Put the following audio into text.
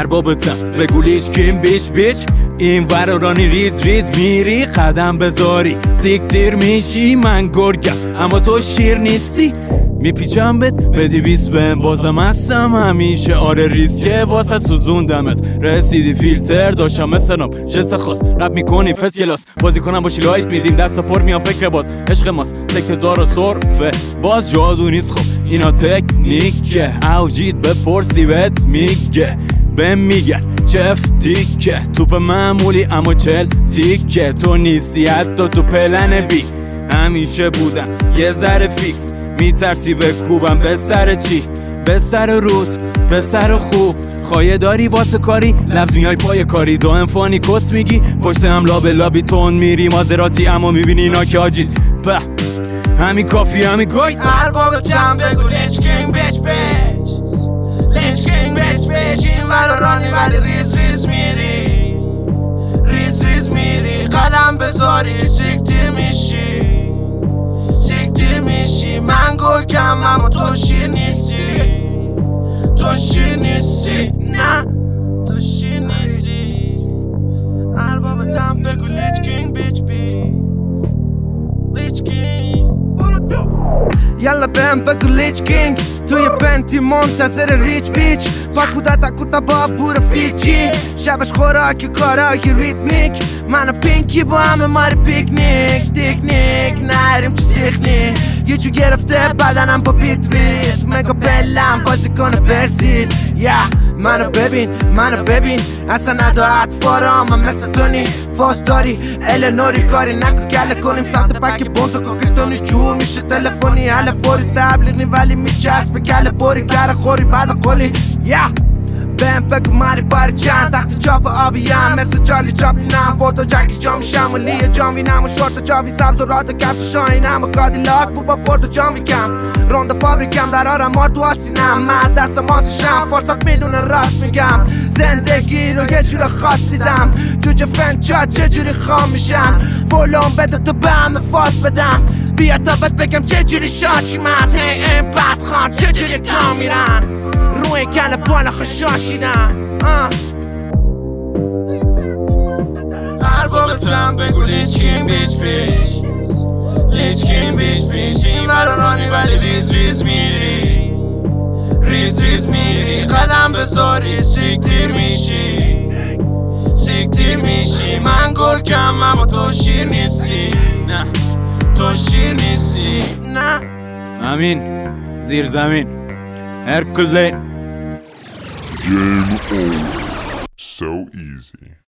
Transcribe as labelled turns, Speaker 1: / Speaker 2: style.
Speaker 1: اربابتم بگو لیچ کیم بیچ این ورارانی ریز میری قدم بذاری سیکتیر میشی من گرگم اما تو شیر نیستی میپیچم بدی 20 بهم بازم هستم همیشه آره ریسکه واسه سوزوندمت رسیدی فیلتر داشتم مثلم جست خاص رپ میکنیم فس کلاس بازی کنم باشی لایت میدیم دست پر میان فکر باز عشق ماست سکت دار و صرفه باز جادو نیست خب اینا تکنیکه اوجید بپرسی بهت میگه بهم میگن چف تیکه توپ معمولی اما چل تیکه تو نیستی حتی تو پلن بی همیشه بودم یه ذره فیکس میترسی بکوبم به سر چی؟ به سر روت به سر خوب خواهی داری واسه کاری لفظ میای پای کاری دائم فانی کس میگی پشت هم لابی تون میری مازراتی اما میبینی اینا که آجید به همین کافی همین گوی
Speaker 2: ارباب جمع بگو لیچ کینگ بیچ لیچ کینگ بیچ این ورارانی ولی ریز میری قدم بذاری سیکتیر میشی من گرگم اما تو شیر نیستی نه تو شیر نیستی اربابتم بگو لیچ کینگ بیچ لیچ کینگ یالا بهم بگو لیچ کینگ توی بنتی منتظر ریچ بیچ پاکودا با بور فیجی شبش خوراکی کارای ریتمیک من و پینکی با همه ماری پیکنیک نریم چی سیخنی یه جو گرفته بدنم با بیت ریت مگا بلم بازی کنه برزید منو ببین اصلا نداره اطفارم من مثل تونی فاز داری النوری کاری نکن گله کنیم سمت پک بونزا کوکتونی جور میشه تلفنی حل فوری تبلیغی ولی میچسب به کله بوری گر خوری بعد قولی بهم بگو ماری باری چند تخت چاپ آبیم مثل چالی چاپلینم فوتو جکی جامی شمولی جاوینم و شورت جاوی سبز و راد و کفش شاینم و کادیلاک بود با فورد و جامی کم روند فابریکم در آرم مار تو آسینم من دست ماسشم فرصت میدونه راست میگم زندگی رو یه جور خاص دیدم جوجه فنچات چجوری خام میشم فولون بده تو به همه فاز بدم بیا تا بهت بگم چجوری شاشی من این بدخوان چجوری کام میرن روی کل بالا خشاشیدن اربابتم بگو لیچ کینگ بیچ این ورارانی ولی ریز میری قدم بذاری سیکتیر میشی من گرگم اما تو شیر نیستی نه تو شیر نیستی نه
Speaker 1: امین زیر زمین هرکلین
Speaker 3: Game over. So easy.